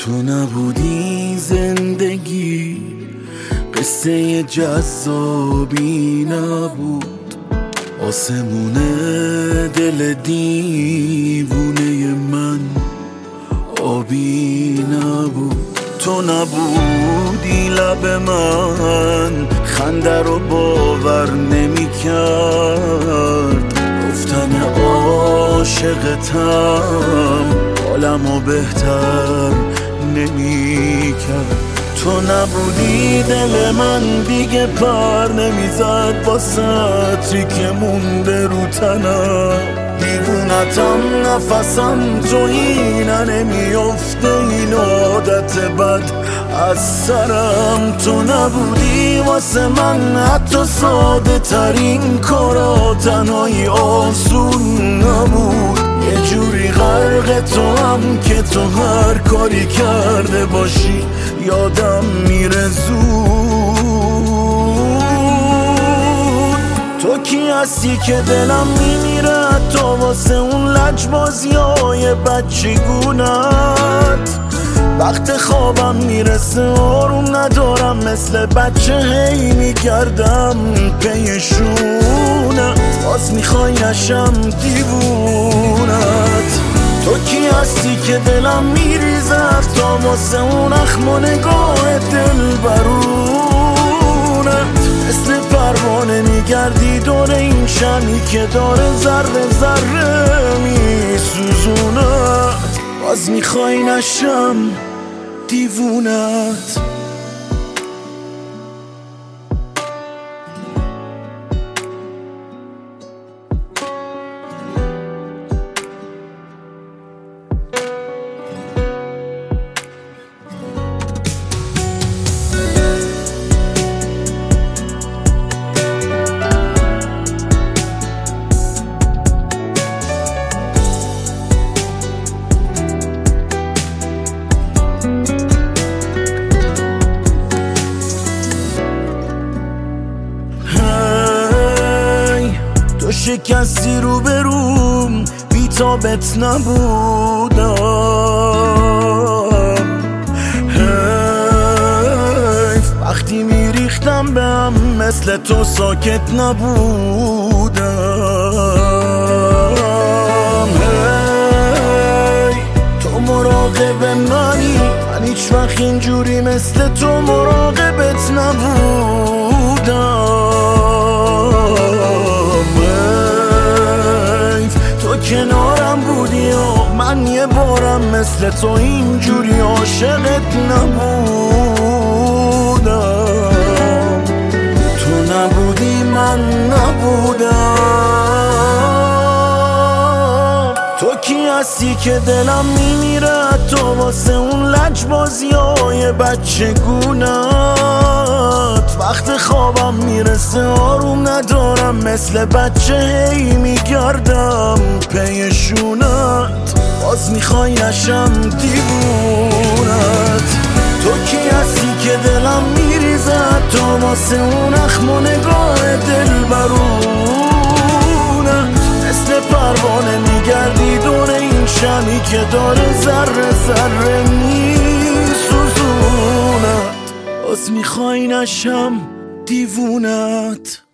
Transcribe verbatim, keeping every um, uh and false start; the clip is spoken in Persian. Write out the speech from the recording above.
تو نبودی زندگی قصه جذابی نبود، آسمون دل دیوونه من آبی نبود. تو نبودی لب من خنده رو باور نمی کرد، گفتن عاشقتم حالمو بهتر نمی کرد. تو نبودی دل من دیگه پر نمیزد با سطری که مونده رو تنم، دیوونتم نفسم تو اینه نمیافته این عادت بد از سرم. تو نبودی واسه من حتی ساده ترین کارا تنهایی آسون نبود، یه جوری غرق تو هم که تو هر کاری کرده باشی یادم میره زود. تو کی هستی که دلم میمیره تا واسه اون لجبازی های بچگونت، وقت خوابم میرسه آروم ندارم مثل بچه هی میگردم پیشونه، باز میخوای نشم دیوونت. تو کی هستی که دلم میریزه تا واسه اون اخم و نگاه دل برونت، مثل پروانه میگردی دور این شمی که داره ذره ذره میسوزونه، باز میخوای نشم دیوونت. شکستی رو بروم بی‌تابت نبودم، حیف وقتی میریختم به هم مثل تو ساکت نبودم. هی تو مراقب منی، من هیچ وقت اینجوری مثل تو مراقبت نبودم. کنارم بودی و من یه بارم مثل تو اینجوری عاشقت نبودم. تو نبودی من نبودم. تو کی هستی که دلم میمیره تو واسه اون لجبازی های بچگونت، وقت خوابم میرسه آروم ندارم مثل بچه هی میگردم پیشونت، باز میخوای نشم دیوونت. تو کی هستی که دلم میریزه تو واسه اون اخم و نگاه دل برونت، مثل پروانه میگردی دور این شمی که داره ذره ذره میسوزونت، باز میخوای نشم دیوونت.